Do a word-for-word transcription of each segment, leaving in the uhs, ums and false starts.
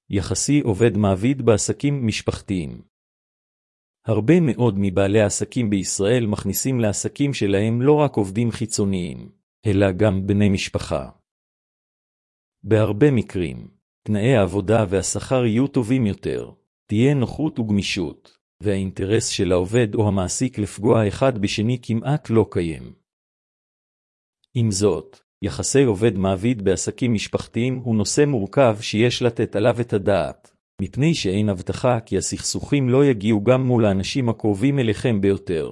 יחסי עובד-מעביד בעסקים משפחתיים. הרבה מאוד מבעלי העסקים בישראל מכניסים לעסקים שלהם לא רק עובדים חיצוניים, אלא גם בני משפחה. בהרבה מקרים, תנאי העבודה והשכר יהיו טובים יותר, תהיה נוחות וגמישות, והאינטרס של העובד או המעסיק לפגוע אחד בשני כמעט לא קיים. עם זאת, יחסי עובד-מעביד בעסקים משפחתיים הוא נושא מורכב שיש לתת עליו את הדעת, מפני שאין הבטחה כי הסכסוכים לא יגיעו גם מול האנשים הקרובים אליכם ביותר.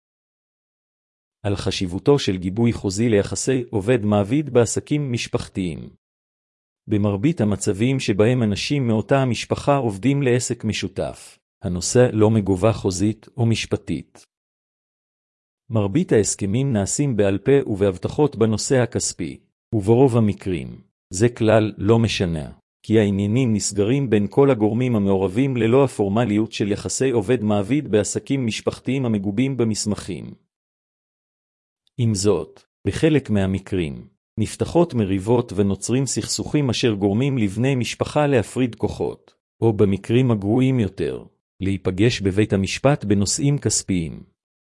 על חשיבותו של גיבוי חוזי ליחסי עובד-מעביד בעסקים משפחתיים. במרבית המצבים שבהם אנשים מאותה המשפחה עובדים לעסק משותף, הנושא לא מגובה חוזית או משפטית. מרבית ההסכמים נעשים בעל פה ובהבטחות בנושא הכספי, וברוב המקרים, זה כלל לא משנה, כי העניינים נסגרים בין כל הגורמים המעורבים ללא הפורמליות של יחסי עובד-מעביד בעסקים משפחתיים המגובים במסמכים. עם זאת, בחלק מהמקרים, נפתחות מריבות ונוצרים סכסוכים אשר גורמים לבני משפחה להפריד כוחות, או במקרים הגרועים יותר, להיפגש בבית המשפט בנושאים כספיים.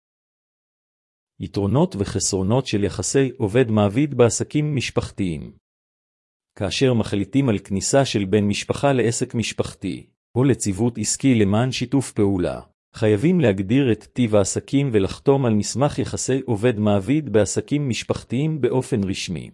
יתרונות וחסרונות של יחסי עובד-מעביד בעסקים משפחתיים. כאשר מחליטים על כניסה של בן משפחה לעסק משפחתי, או לציוות עסקי למען שיתוף פעולה, חייבים להגדיר את טיב העסקים ולחתום על מסמך יחסי עובד-מעביד בעסקים משפחתיים באופן רשמי.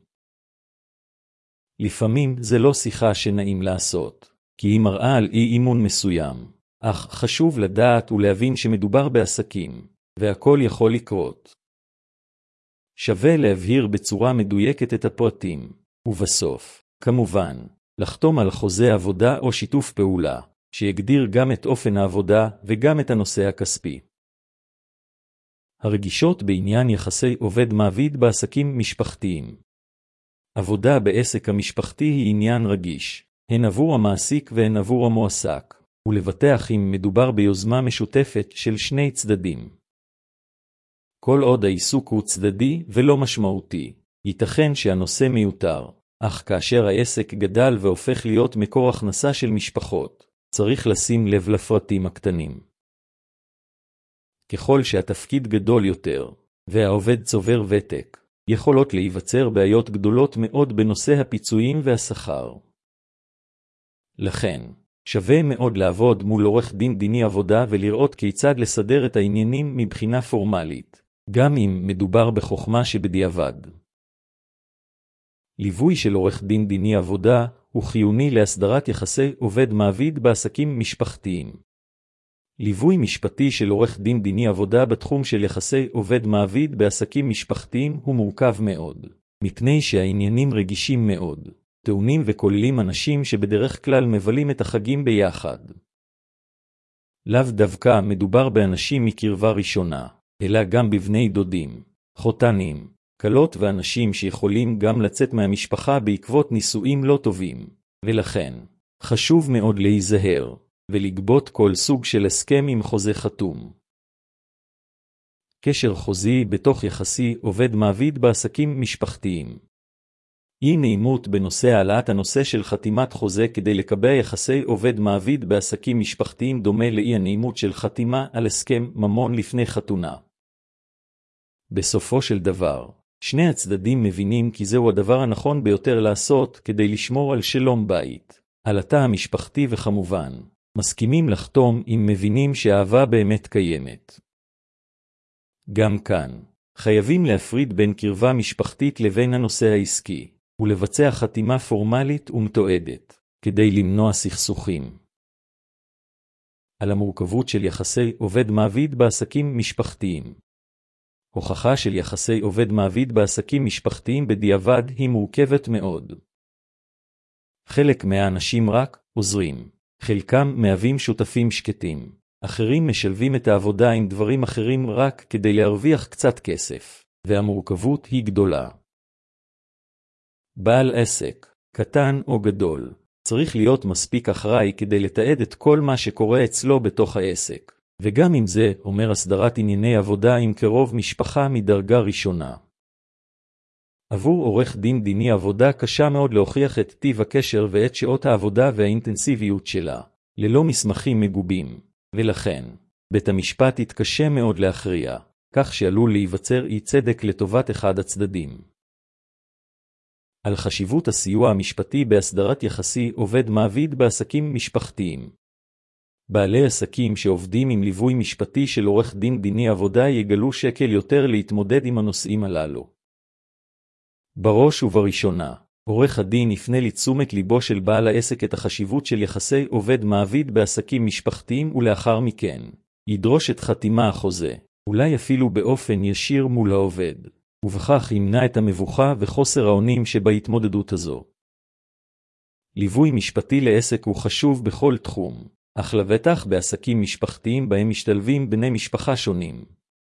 לפעמים זה לא שיחה שנעים לעשות, כי היא מראה על אי אימון מסוים, אך חשוב לדעת ולהבין שמדובר בעסקים, והכל יכול לקרות. שווה להבהיר בצורה מדויקת את הפרטים, ובסוף, כמובן, לחתום על חוזה עבודה או שיתוף פעולה, שיגדיר גם את אופן העבודה וגם את הנושא הכספי. הרגישות בעניין יחסי עובד-מעביד בעסקים משפחתיים. עבודה בעסק המשפחתי היא עניין רגיש, הן עבור המעסיק והן עבור המועסק, ולבטח אם מדובר ביוזמה משותפת של שני צדדים. כל עוד העיסוק הוא צדדי ולא משמעותי, ייתכן שהנושא מיותר, אך כאשר העסק גדל והופך להיות מקור הכנסה של משפחות, צריך לשים לב לפרטים הקטנים. ככל שהתפקיד גדול יותר, והעובד צובר ותק, יכולות להיווצר בעיות גדולות מאוד בנושא הפיצויים והשכר. לכן, שווה מאוד לעבוד מול עורך דין דיני עבודה ולראות כיצד לסדר את העניינים מבחינה פורמלית, גם אם מדובר בחוכמה שבדיעבד. ליווי של עורך דין דיני עבודה הוא חיוני להסדרת יחסי עובד-מעביד בעסקים משפחתיים. ליווי משפטי של עורך דין דיני עבודה בתחום של יחסי עובד-מעביד בעסקים משפחתיים הוא מורכב מאוד, מפני שהעניינים רגישים מאוד, טעונים וכוללים אנשים שבדרך כלל מבלים את החגים ביחד. לאו דווקא מדובר באנשים מקרבה ראשונה, אלא גם בבני דודים, חותנים, קלות ואנשים שיכולים גם לצאת מהמשפחה בעקבות נישואים לא טובים, ולכן חשוב מאוד להיזהר ולגבות כל סוג של הסכם עם חוזה חתום. קשר חוזי בתוך יחסי עובד-מעביד בעסקים משפחתיים. אי נעימות בנושא העלאת הנושא של חתימת חוזה כדי לקבע יחסי עובד-מעביד בעסקים משפחתיים דומה לאי הנעימות של חתימה על הסכם ממון לפני חתונה. בסופו של דבר, שני הצדדים מבינים כי זהו הדבר הנכון ביותר לעשות כדי לשמור על שלום בית, על התא המשפחתי וכמובן, מסכימים לחתום אם מבינים שהאהבה באמת קיימת. גם כאן, חייבים להפריד בין קרבה משפחתית לבין הנושא העסקי, ולבצע חתימה פורמלית ומתועדת, כדי למנוע סכסוכים. על המורכבות של יחסי עובד-מעביד בעסקים משפחתיים. הוכחה של יחסי עובד-מעביד בעסקים משפחתיים בדיעבד היא מורכבת מאוד. חלק מהאנשים רק עוזרים, חלקם מהווים שותפים שקטים, אחרים משלבים את העבודה עם דברים אחרים רק כדי להרוויח קצת כסף, והמורכבות היא גדולה. בעל עסק, קטן או גדול, צריך להיות מספיק אחראי כדי לתעד את כל מה שקורה אצלו בתוך העסק, וגם עם זה אומר הסדרת ענייני עבודה עם קרוב משפחה מדרגה ראשונה. עבור עורך דין דיני עבודה קשה מאוד להוכיח את טיב הקשר ואת שעות העבודה והאינטנסיביות שלה, ללא מסמכים מגובים, ולכן, בית המשפט יתקשה מאוד להכריע, כך שעלול להיווצר אי צדק לטובת אחד הצדדים. על חשיבות הסיוע המשפטי בהסדרת יחסי עובד-מעביד בעסקים משפחתיים. בעלי עסקים שעובדים עם ליווי משפטי של עורך דין דיני עבודה יגלו שקל יותר להתמודד עם הנושאים הללו. בראש ובראשונה, עורך הדין יפנה לתשומת ליבו של בעל העסק את החשיבות של יחסי עובד-מעביד בעסקים משפחתיים ולאחר מכן, ידרוש את חתימה החוזה, אולי אפילו באופן ישיר מול העובד, ובכך ימנע את המבוכה וחוסר האונים שבהתמודדות הזו. ליווי משפטי לעסק הוא חשוב בכל תחום, אך לבטח בעסקים משפחתיים בהם משתלבים בני משפחה שונים.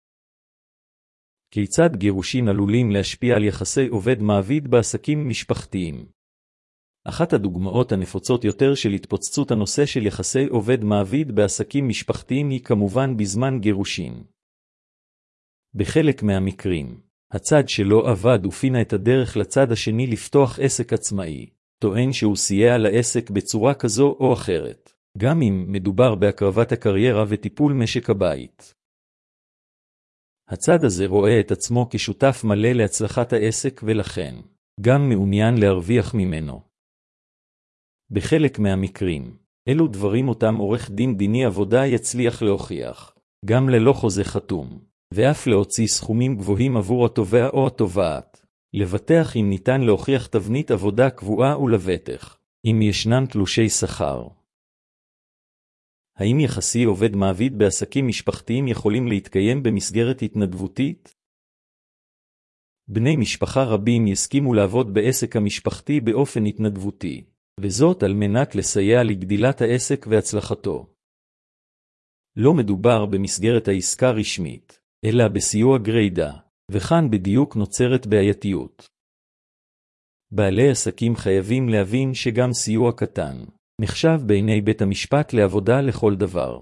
כיצד גירושין עלולים להשפיע על יחסי עובד-מעביד בעסקים משפחתיים? אחת הדוגמאות הנפוצות יותר של התפוצצות הנושא של יחסי עובד-מעביד בעסקים משפחתיים היא כמובן בזמן גירושין. בחלק מהמקרים, הצד שלא עבד ופינה את הדרך לצד השני לפתוח עסק עצמאי, טוען שהוא סייע לעסק בצורה כזו או אחרת, גם אם מדובר בהקרבת הקריירה וטיפול משק הבית. הצד הזה רואה את עצמו כשותף מלא להצלחת העסק ולכן, גם מעוניין להרוויח ממנו. בחלק מהמקרים, אלו דברים אותם עורך דין דיני עבודה יצליח להוכיח, גם ללא חוזה חתום, ואף להוציא סכומים גבוהים עבור התובע או התובעת, לבטח אם ניתן להוכיח תבנית עבודה קבועה ולבטח, אם ישנן תלושי שכר. האם יחסי עובד-מעביד בעסקים משפחתיים יכולים להתקיים במסגרת התנדבותית? בני משפחה רבים יסכימו לעבוד בעסק המשפחתי באופן התנדבותי, וזאת על מנת לסייע לגדילת העסק והצלחתו. לא מדובר במסגרת העסקה רשמית, אלא בסיוע גרידא, וכאן בדיוק נוצרת בעייתיות. בעלי עסקים חייבים להבין שגם סיוע קטן נחשב בעיני בית המשפט לעבודה לכל דבר.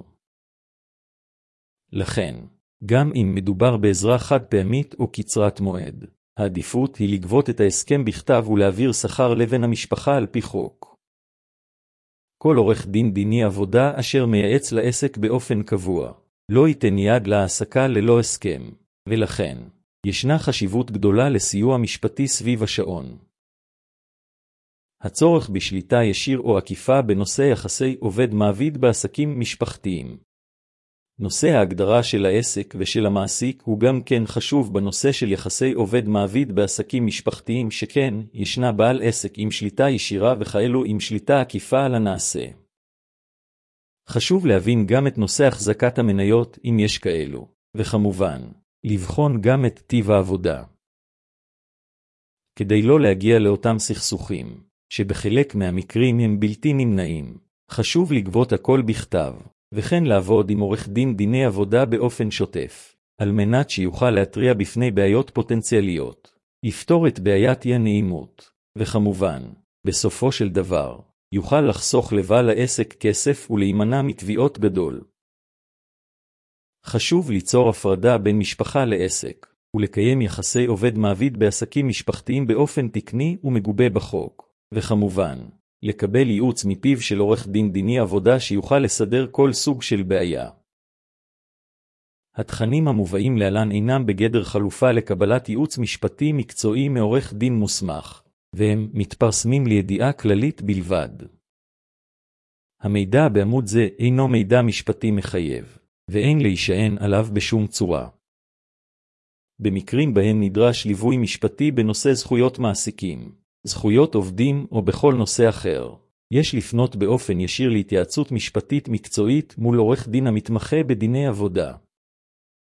לכן, גם אם מדובר בעזרה חד פעמית או קצרת מועד, העדיפות היא לגבות את ההסכם בכתב ולהעביר שכר לבן המשפחה על פי חוק. כל עורך דין דיני עבודה אשר מייעץ לעסק באופן קבוע, לא ייתן יד להעסקה ללא הסכם, ולכן, ישנה חשיבות גדולה לסיוע משפטי סביב השעון. הצורך בשליטה ישיר או עקיפה בנושא יחסי עובד-מעביד בעסקים משפחתיים. נושא ההגדרה של העסק ושל המעסיק הוא גם כן חשוב בנושא של יחסי עובד-מעביד בעסקים משפחתיים שכן, ישנה בעל עסק עם שליטה ישירה וכאלו עם שליטה עקיפה על הנעשה. חשוב להבין גם את נושא החזקת המניות אם יש כאלו, וכמובן, לבחון גם את טיב העבודה. כדי לא להגיע לאותם סכסוכים, שבחלק מהמקרים הם בלתי נמנעים, חשוב לגבות הכל בכתב, וכן לעבוד עם עורך דין דיני עבודה באופן שוטף, על מנת שיוכל להתריע בפני בעיות פוטנציאליות, לפתור את בעיית הנעימות, וכמובן, בסופו של דבר, יוכל לחסוך לבעל העסק כסף ולהימנע מתביעות גדול. חשוב ליצור הפרדה בין משפחה לעסק, ולקיים יחסי עובד-מעביד בעסקים משפחתיים באופן תקני ומגובה בחוק, וכמובן, לקבל ייעוץ מפיו של עורך דין דיני עבודה שיוכל לסדר כל סוג של בעיה. התכנים המובאים להלן אינם בגדר חלופה לקבלת ייעוץ משפטי מקצועי מעורך דין מוסמך, והם מתפרסמים לידיעה כללית בלבד. המידע בעמוד זה אינו מידע משפטי מחייב, ואין להישען עליו בשום צורה. במקרים בהם נדרש ליווי משפטי בנושא זכויות מעסיקים, זכויות עובדים או בכל נושא אחר, יש לפנות באופן ישיר להתייעצות משפטית מקצועית מול עורך דין המתמחה בדיני עבודה.